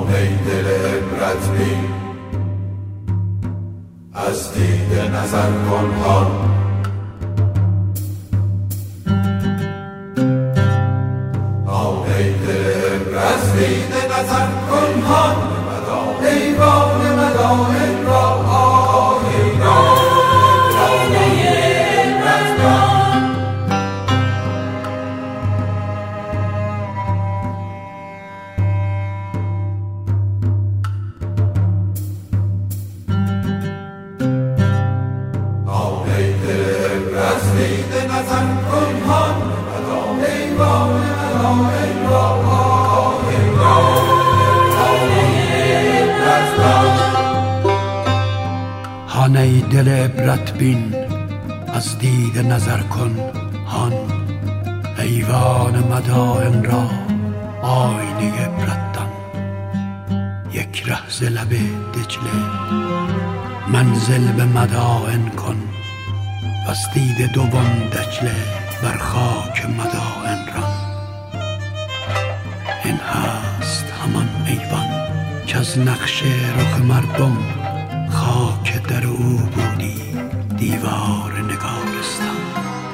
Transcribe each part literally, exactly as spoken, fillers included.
ای دل عبرت بین از دیده نظر کن هان ای دل عبرت دیده نظر کن هان ایوان مدائن را آینه عبرت کن ای دل عبرت دیده نظر کن هان ایوان مدائن را هان ای دل عبرت بین از دید نظر کن هان ایوان مدائن را آینه عبرت دان یک ره ز لب دجله منزل به مدائن کن وز دید دوم دجله بر خاک مدائن ران این هست همان ایوان که از نقش رخ مردم خاک در او بودی دیوار نگارستان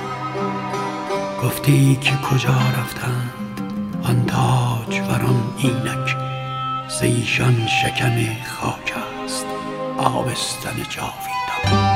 گفتی که کجا رفتند آن تاج وران اینک ز ایشان شکم خاک است آبستن جاویدان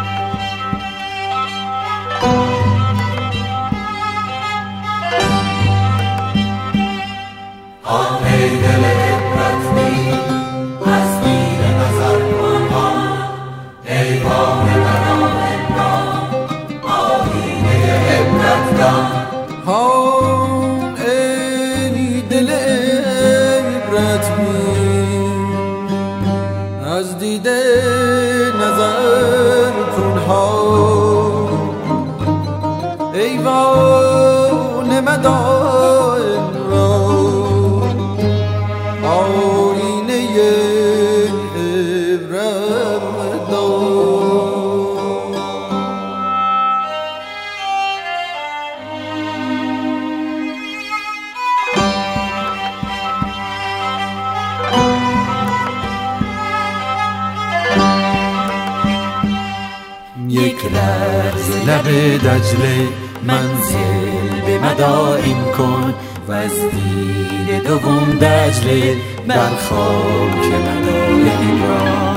آن ای دل عبرت بین از دید نظر کن هان ایوان مدائن را آینه عبرت دان هان ای دل عبرت بین از دید نظر کن هان ایوان مدائن را آینه عبرت دان یک لحظه لب دجله منزل به مدائن کن و از دید دوم دجله بر خاک مدائن را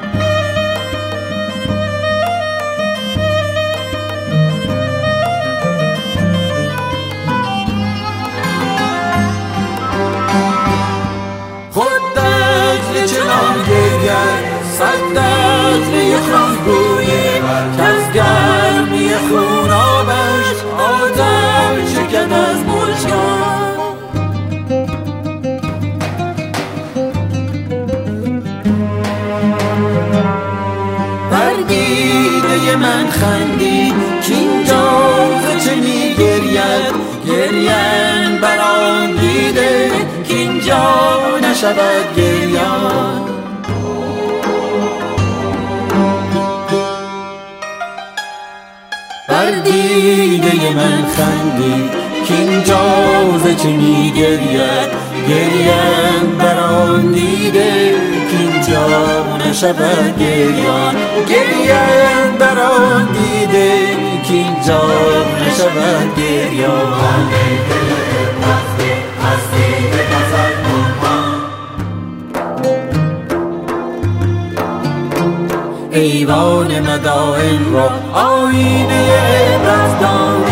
خود دجله چنان گرید صد دجله خوشبویی که از گرمی خونابش آتش شکن از مژگان بر دیده من خندید کاینجا ز چه می گرید گریان بر آن دیده کاینجا نشود گریان بر دیده من خندی کاینجا ز چه می گرید گریان بر آن دیده کاینجا نشود گریان گریان بر آن دیده کاینجا نشود گریان ای دل عبرت بین از دیده نظر کن هان ایوان مدائن را آینه عبرت دان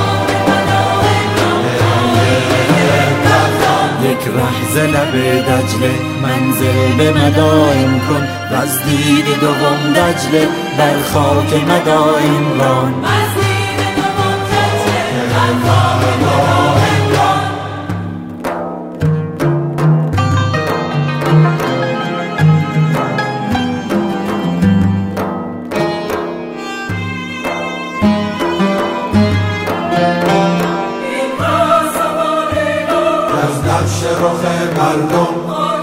یک ره ز لب دجله منزل به مدائن کن و از دید دوم دجله بر خاک مدائن ران رخ مردم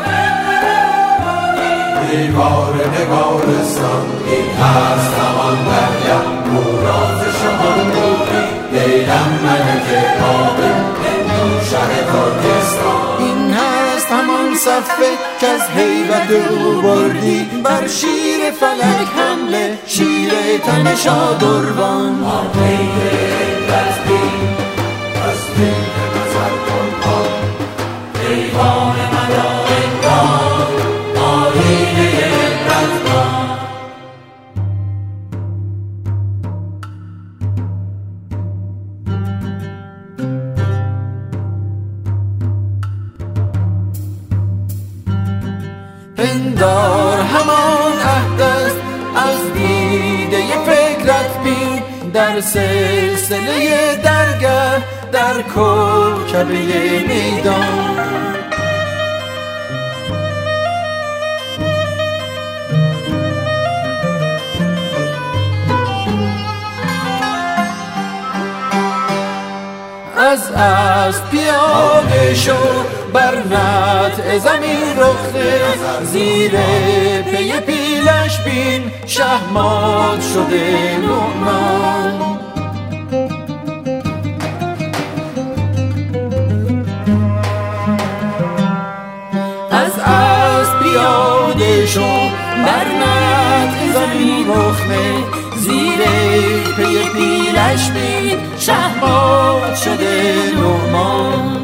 دیوار نگارستان این هست همان دریا موراز شمان بودی دیدم ملک آبی هندو شهر ترکستان این هست همان صفه که از هیبت او بردی بر شیر فلک حمله شیر تن شادروان آن عید رزمی از دید نظر کن آن ایوان مدائن را آیینه رزمان پندار همان عهد است از دیده فکرت بین در سلسله درگه در کوکبه میدان از اسب پیاده شو بر نطع زمین رخته زیر پی پیلش بین شهمات شده نعمان از اسب پیاده شو بر نطع زمین رخته زیر پی پیلش بین شهمات شده نعمان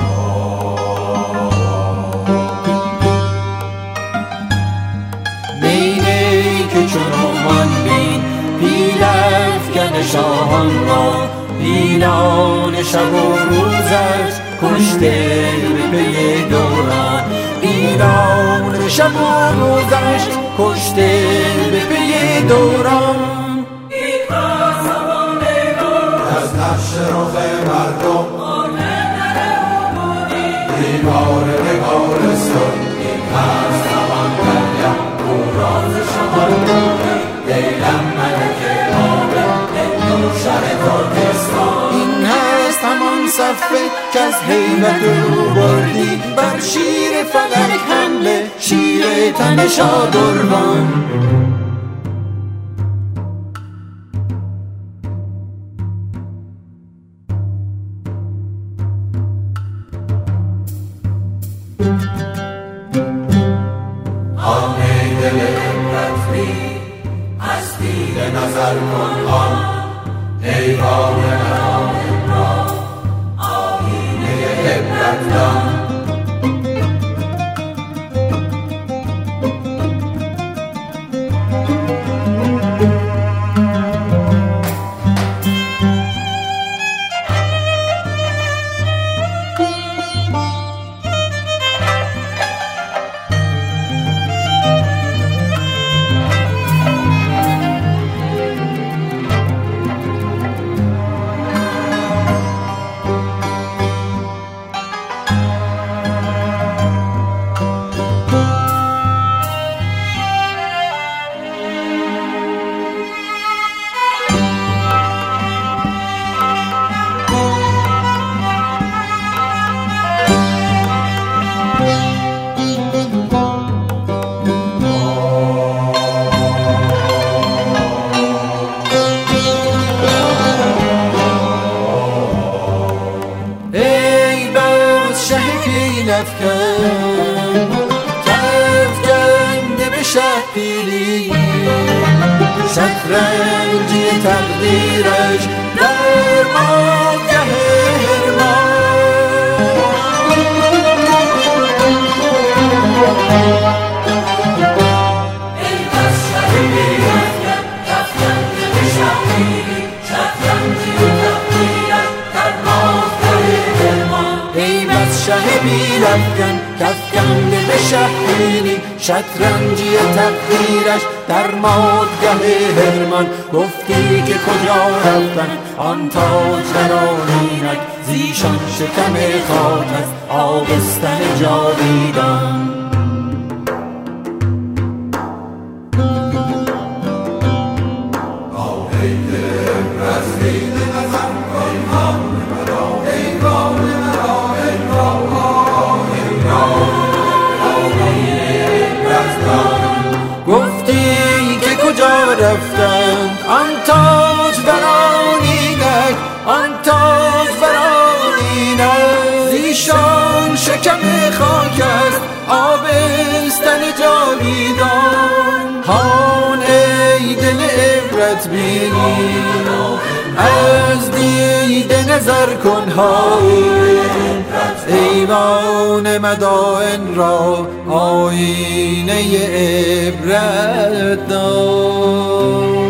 بینه که چون نعمان بین پیل افکن شاهان را پیلان شب و روزش کشته به پی دوران پیلان شب و روزش کشته به پی دوران از نقش رخ مردم دیوار نگارستان این هست زمان دریا او راز شمالی دیلم ملک آبه هندو شهر ترکستان این هست همان صفه که از هیبت او بردی بر شیر فلک حمله شیر تن شادروان آن دل عبرت بین از دید نظر کن آن ایوان مدائن را آیینه عبرت دان افکن کفکنده به شه پیلی شطرنجی تقدیرش در مانگه هرمان ای بس شهیدی افکن کفکنده به شه پیلی شطرنجی تقدیرش در مانگه هرمان ای بس شه بیلفکن کفکنده به شهریلی شطرنجی تقدیرش در مادگه هرمان گفتی که کجا رفتن آن تاجرانینک زیشان شکم خاک است آبستن جاویدان رفتند آن تاج برانینک آن تاج برانینک زیشان شکم خاک است جاویدان. هان ای دل عبرت بینی از دیده نظر کن، های ایوان مدائن را آینه عبرت دار.